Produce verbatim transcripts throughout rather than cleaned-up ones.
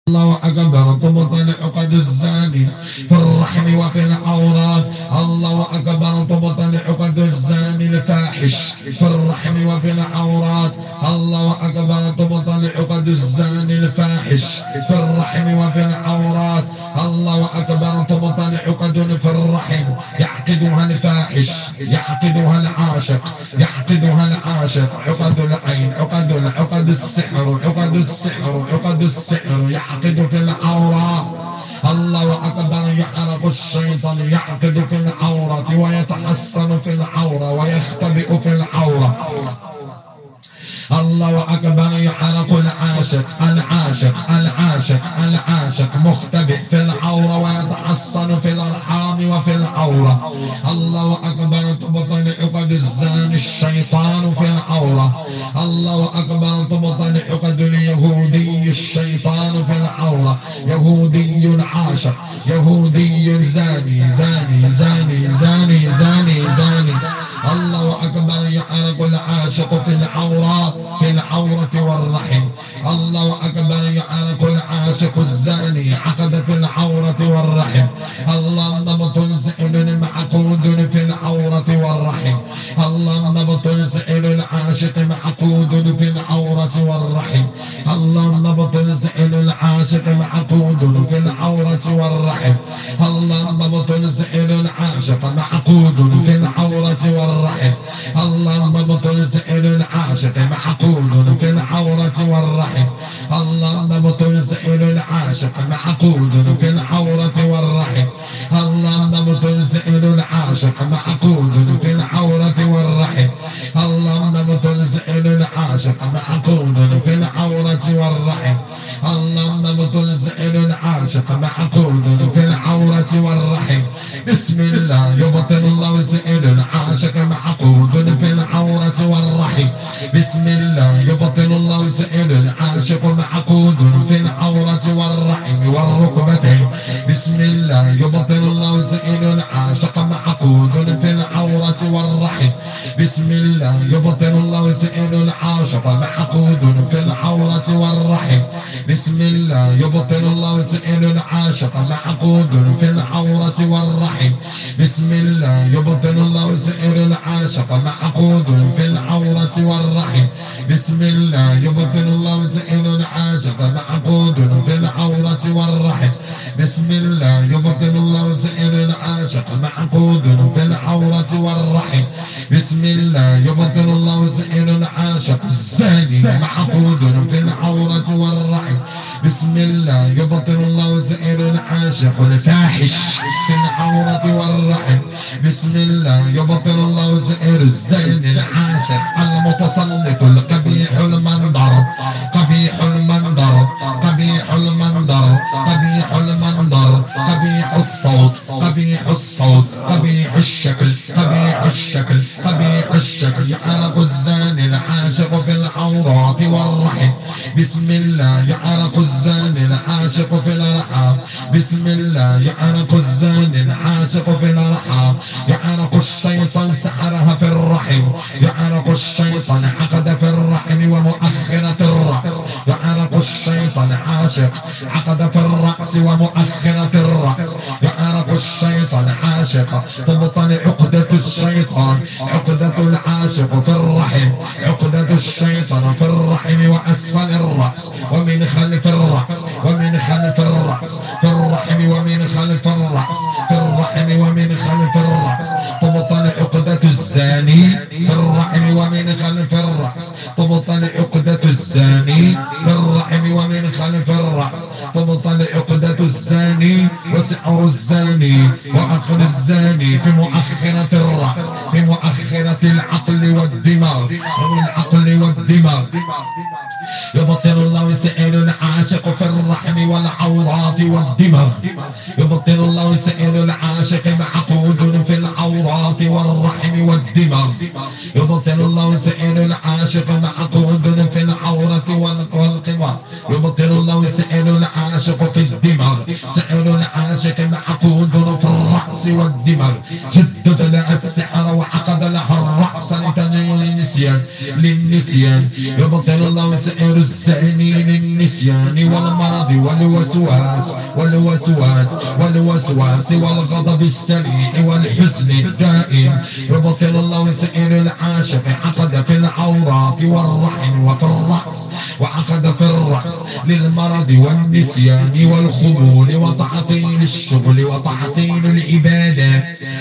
الله أكبر تبطل عقد الزاني في الرحم وفي العورات. الله أكبر تبطل عقد الزاني الفاحش في الرحم وفي العورات. الله أكبر تبطل عقد الزاني الفاحش في الرحم وفي العورات. الله أكبر تبطل عقد في الرحم يعقدها الفاحش يعقدها العاشق يعقدها العاشق. عقد العين عقد عقد السحر عقد السحر عقد السحر يعقد في العورة. الله أكبر يعرق الشيطان يعقد في العورة ويتحصن في العورة ويختبئ في العورة. الله أكبر يعرق العاشق العاشق العاشق العاشق مختبئ في العورة ويتحصن في الأرحام وفي العورة. الله أكبر تبطل عقد الزاني الشيطان في العورة. الله أكبر تبطل عقد اليهودي الشيطان في العورة. يهودي عاشق يهودي زاني زاني زاني زاني زاني زاني. الله أكبر يعرق العاشق في العورة في العورة والرحم. الله أكبر يعرق العاشق الزاني عقد في العورة والرحم. الله نبط سئل معقود في العورة والرحم. الله نبط سئل العاشق معقود في العورة والرحم. الله نبط سئل العاشق معقود في العورة والرحم. الله نبط سئل العاشق معقود في العورة والرحم. الله نبط سئل العاشق معقود في العورة والرحم. الله نبط سئل العاشق معقود في العورة والرحم. الله نبط سئل العاشق معقود في العورة والرحم. الله نبط سئل العاشق معقود في العورة والرحم. الله نبط سئل العاشق معقود في العورة والرحم. بسم الله يبطل الله سئل العاشق معقود في العورة والرحم. بسم الله يبطل الله سئل العاشق معقود في العورة والرحم والركبتين. بسم الله يبطل الله سئل العاشق معقود في العورة والرحم. بسم الله يبطل الله سئل العاشق معقود في العورة والرحم. بسم الله يبطل الله سئل العاشق معقود في العورة والرحم. بسم الله يبطل الله سئل العاشق معقود في العورة والرحم. بسم الله يبطل الله سئل العاشق معقود في العورة والرحم. بسم الله يبطل الله سئل العاشق معقود في العورة والرحم. بسم الله يبطل الله سئل العاشق الزاني معقود في العورة والرحم. بسم الله يبطل الله سئل العاشق الفاحش في العورة والرحم. بسم الله يبطل الله سئل الزاني العاشق المتسلط القبيح المنظر قبيح المنظر قبيح المنظر قبيح المنظر قبيح الصوت قبيح الصوت قبيح الشكل قبيح الشكل قبيح الشكل. يعرق الزاني العاشق في العورات والرحم. بسم الله يعرق الزاني العاشق في الأرحام. بسم الله يعرق الزاني العاشق في الأرحام. يعرق الشيطان سحرها في الرحم. يعرق الشيطان عقد في الرحم ومؤخرة الرأس. يعرق الشيطان عاشق عقد في الرأس ومؤخرة الرأس. يعرق الشيطان عاشق تبطل عقدة الشيطان عقدة العاشق في الرحم. عقدة الشيطان في الرحم وأسفل الرأس ومن خلف الرأس ومن خلف الرأس في الرحم ومن خلف الرأس في الرحم ومن خلف الرأس. تبطل عقدة الزاني في الرحم ومن خلف الرأس. تبطل عقدة الزاني في الرحم ومن خلف الرأس. تبطل عقدة الزاني وسحر الزاني وأخذ الزاني في مؤخرة الرأس في مؤخرة العقل والدماغ ومن العقل والدماغ. يبطل الله سئل العاشق في الرحم والعورات والدماغ. يبطل الله سئل العاشق معقود في العورات والرحم والدماغ. يبطل الله سئل العاشق معقود في العورة والقمع. يبطل الله سئل العاشق في الدماغ. سئل العاشق معقود في الرأس والدماغ. جدد لها السحر وعقد لها الرأس تدعو للنسيان للنسيان يبطل الله سائر الزاني للنسيان والمرض والوسواس والوسواس والوسواس والغضب السريع والحزن الدائم يبطل الله سائر العاشق عقد في العورات والرحم وفي الرأس وعقد في الرأس للمرض والنسيان والخمول وتعطيل الشغل وتعطيل العبادة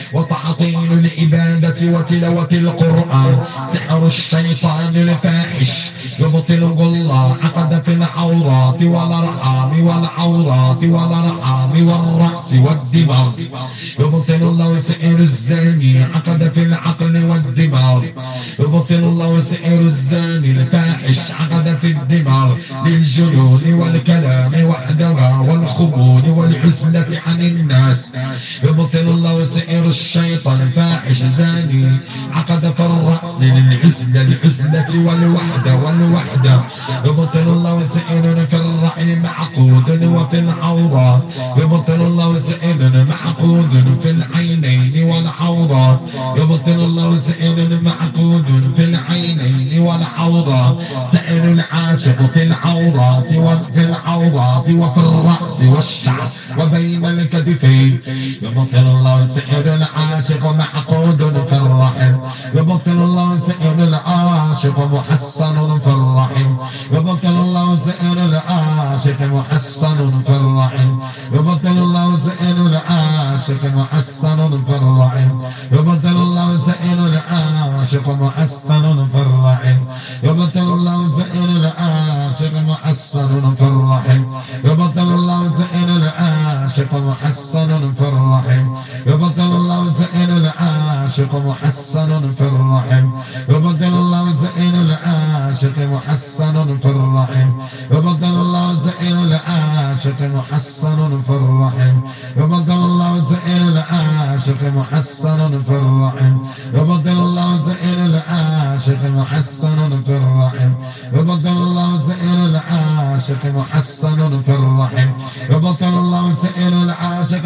وتعطيل العبادة وتلاوة القرآن سحر الشيطان الفاحش يبطله الله عقد في العورات والأرحام والعورات والأرحام والرأس والدماغ يبطل الله سائر الزاني عقد في العقل والدماغ يبطل الله سائر الزاني الفاحش عقد في الدماغ للجنون والكلام وحدها والخمول والعزلة عن الناس يبطل الله سائر الشيطان الفاحش زاني عقد في الرأس للعزلة العزلة والوحدة والوحدة يبطل الله سائر في الرحم معقود وفي العورات يبطل الله سائر معقود في العينين والعورات يبطل الله سائر معقود في العينين والعورات سائر العاشق في العورات وفي العورات وفي الرأس والشعر وبين الكتفين يبطل الله سائر العاشق معقود في الرحم يبطل الله سائر العاشق محصن في الرحم يبطل الله سائر العاشق محصن في الرحم يبطل الله سائر العاشق محصن في الرحم يبطل الله سائر العاشق محصن في الرحم يبطل الله سائر العاشق محصن في الرحم يبطل الله سائر العاشق محصن في الرحم يبطل الله سائر العاشق محصن في الرحم يبطل الله سائر العاشق محصن في الرحم يبطل الله سائر العاشق محصن في الرحم يبطل الله سائر العاشق محصن في الرحم يبطل الله سائر العاشق محصن في الرحم يبطل الله سائر العاشق محصن في الرحم يبطل الله سائر العاشق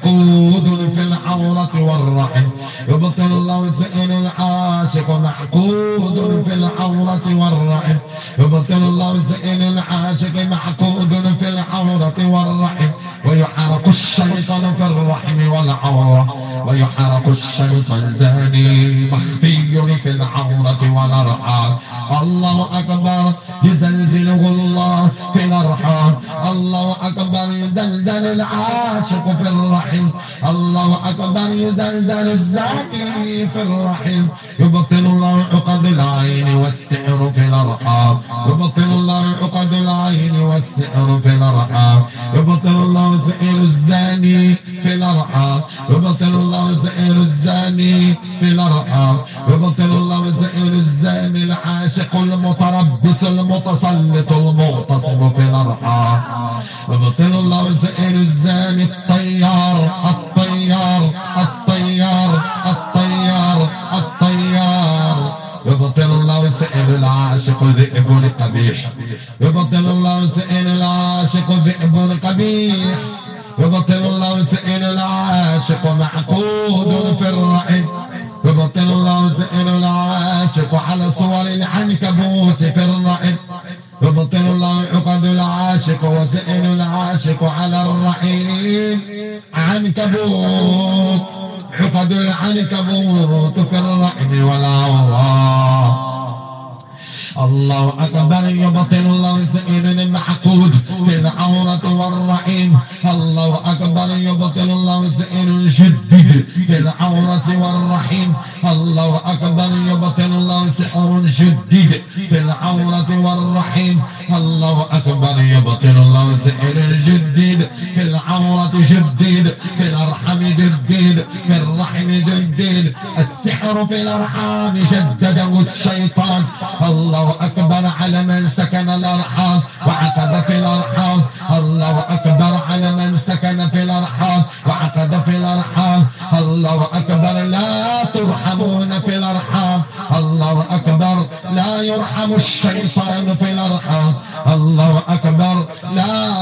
معقود في العورة والرحم يبطل الله سائر العاشق معقود في العورة والرحم يبطل الله سائر العاشق معقود في العورة والرحم ويحرق الشيطان في الرحم والعورة ويحرق الشيطان زاني مخفي في العورة والأرحام الله أكبر يزلزله الله في الأرحام الله أكبر يزلزل العاشق في الرحم الله أكبر يزلزل الزاني في الرحم يبطل الله عقد العين والسحر في الأرحام يبطل الله عقد العين والسحر في الأرحام يبطل الله سحر الزاني في الأرحام يبطل الله سحر الزاني في الأرحام يبطل الله سحر الزاني العاشق المتربص المتسلط المغتصب في الأرحام يبطل الله سحر الزاني الطيار الطيار الطيار الطيار الطيار يبطل الله سائر العاشق ذئب قبيح يبطل الله سائر العاشق ذئب قبيح يبطل الله سائر العاشق معقود في الرحم يبطل الله سائر العاشق على صور العنكبوت في الرحم يبطل الله عقد العاشق وسائر العاشق على الرحيم عنكبوت عقد العنكبوت في الرحم والعورة الله أكبر يبطل الله سائر المعقود في العورة والرحم الله أكبر يبطل الله سائر الجدد في العورة والرحم الله أكبر يبطل الله سحر جدد في العورة والرحم الله أكبر يبطل الله سائر الجدد في العورة جدد في الأرحم جدد في الرحم جدد السحر في الأرحام جدده الشيطان الله أكبر على من سكن الأرحام وعقد في الأرحام الله أكبر على من سكن في الأرحام وعقد في الأرحام الله أكبر لا ترحمون في الأرحام الله أكبر لا يرحم الشيطان في الأرحام الله أكبر لا يرحم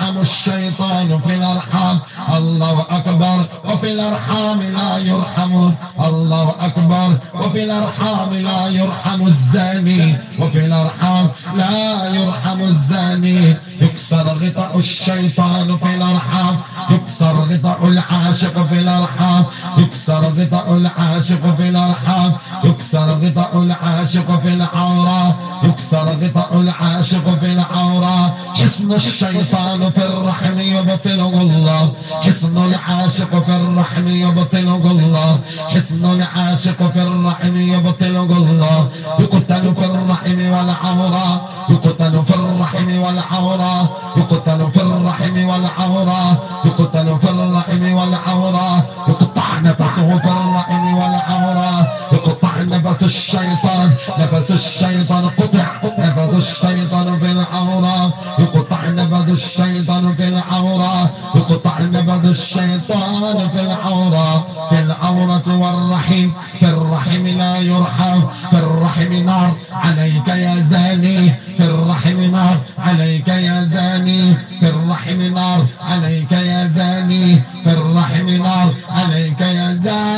يرحم الشيطان في الأرحام. الله أكبر. وفي الأرحام لا يرحمون. الله أكبر. وفي الأرحام لا يرحم الزاني. وفي الأرحام لا يرحم الزاني. يكسر غطاء الشيطان في الأرحام. يكسر غطاء العاشق في الأرحام. يكسر غطاء العاشق في الأرحام. يكسر غطاء العاشق في العورة. يكسر غطاء العاشق في العورة. حصن الشيطان في الرحم يبطله الله. حصن العاشق في الرحم يبطله الله. حصن العاشق في الرحم يبطله الله. يقتل في الرحم والعورة. يقتل في الرحم والعورة. يقتل في الرحم والعورة. يقتل في الرحم والعورة. يقطع نفسه في الرحم والعورة. يقطع نفس الشيطان. نفس الشيطان قطع. نفس الشيطان في العورة. يقطع نفس الشيطان في العورة. يقطع نفس الشيطان في العورة. في العورة والرحم. في الرحم لا يرحم. في الرحم نار عليك يا زاني. في الرحم نار عليك يا زاني. في الرحم نار عليك يا زاني. في الرحم نار عليك يا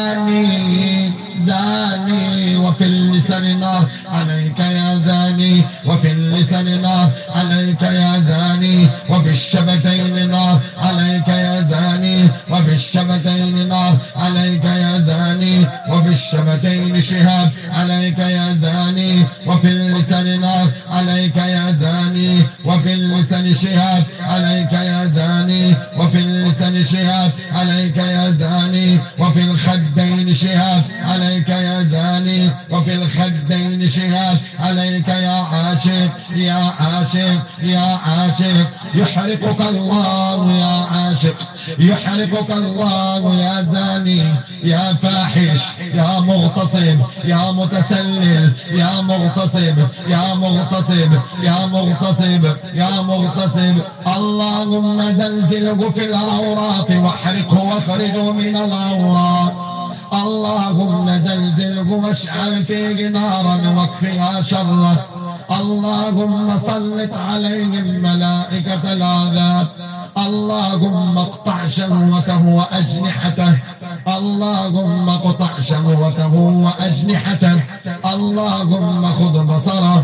زاني. زاني. وفي اللسان نار عليك يا زاني. وفي اللسان نار عليك يا زاني. وفي الشفتين نار عليك يا زاني. وفي الشفتين نار عليك يا زاني. وفي الشفتين شهاب عليك يا زاني. وفي اللسان نار عليك يا زاني. وفي اللسان شهاب عليك يا زاني. وفي اللسان شهاب عليك يا زاني. وفي الخدين شهاب عليك يا زاني. وفي الخدين شهاب عليك يا عاشق. يا عاشق. يا عاشق. يحرقك الله يا عاشق. يحرقك الله يا زاني. يا فاحش. يا مغتصب. يا متسلل. يا مغتصب. يا مغتصب. يا مغتصب. يا مغتصب. اللهم زلزله في العورات واحرقه واخرجه من العورات. اللهم زلزله واشعل فيه نارا واكفها شره. اللهم سلط عليهم ملائكة العذاب. اللهم اقطع شهوته وأجنحته. اللهم اقطع شهوته وأجنحته. اللهم خذ بصره.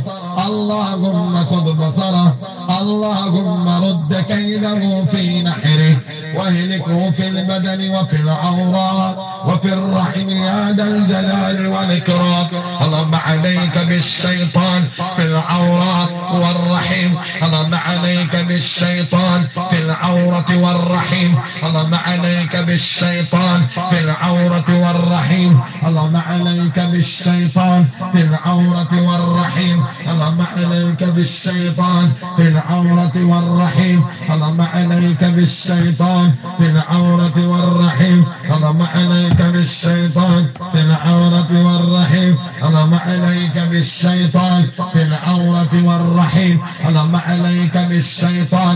اللهم خذ بصره. اللهم رد كيده في نحره واهلكه في البدن وفي العورات وفي الرحم يا ذا الجلال والإكرام. اللهم عليك بالشيطان في العورات والرحم. اللهم عليك بالشيطان في العورة والرحم. اللهم عليك بالشيطان في العورة والرحم. اللهم عليك بالشيطان في العورة والرحم. اللهم عليك بالشيطان في العورة والرحم. اللهم عليك بالشيطان في العورة والرحم. اللهم عليك بالشيطان في العورة والرحم. اللهم عليك بالشيطان في العورة والرحم. اللهم عليك بالشيطان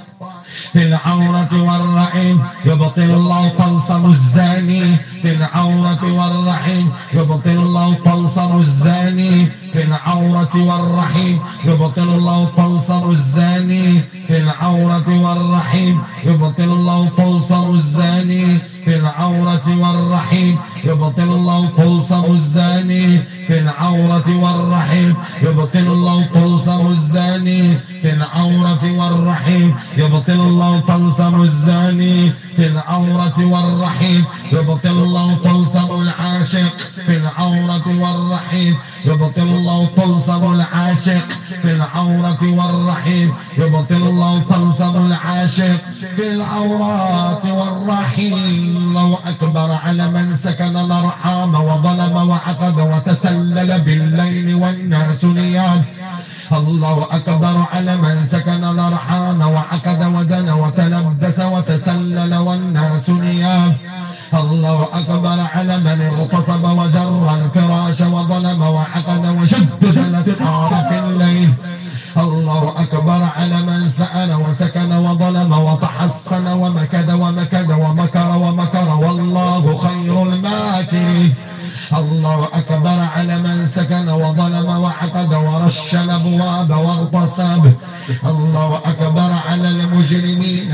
في العورة والرحم. يبطل الله طلسم الزاني في العورة والرحم. يبطل الله طلسم الزاني في العورة والرحم. يبطل الله طلسم الزاني في العورة والرحم. يبطل الله طلسم الزاني في العورة والرحم. يبطل الله طلسم الزاني في العورة والرحم. يبطل الله طلسم الزاني في العورة والرحم. يبطل الله طلسم الزاني في العورة والرحم. يبطل الله طلسم العاشق في العورة والرحم. يبطل الله طلسم العاشق في العورة والرحم. يبطل الله طلسم العاشق في العورات والرحم. الله أكبر على من سكن الأرحام وظلم وعقد وتسلل بالليل والناس نيام. الله أكبر على من سكن الأرحام وعقد وزن وتلبس وتسلل والناس نيام. الله أكبر على من اغتصب وجر الفراش وظلم وعقد وشدد الأسحار في الليل. الله أكبر على من سأل وسكن وظلم وتحصن ومكد ومكد ومكر ومكر والله خير الماكرين. الله أكبر على من سكن وظلم وعقد ورش الأبواب واغتصب. الله أكبر على المجرمين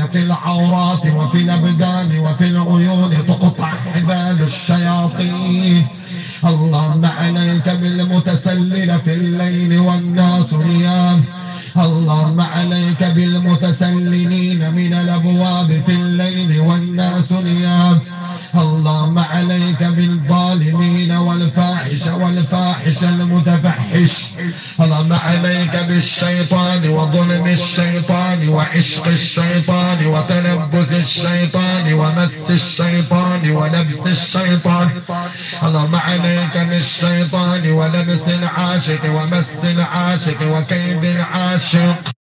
الشياطين في العورات وفي الأبدان وفي العيون، تقطع حبال الشياطين. اللهم عليك بالمتسلل في الليل والناس نيام. اللهم عليك بالمتسللين من الأبواب في الليل والناس نيام. اللهم عليك بالظالمين والفاحش والفاحش المتفحش. اللهم عليك بالشيطان وظلم الشيطان وعشق الشيطان وتلبس الشيطان ومس الشيطان ولبس الشيطان. اللهم عليك بالشيطان ولبس العاشق ومس العاشق وكيد العاشق.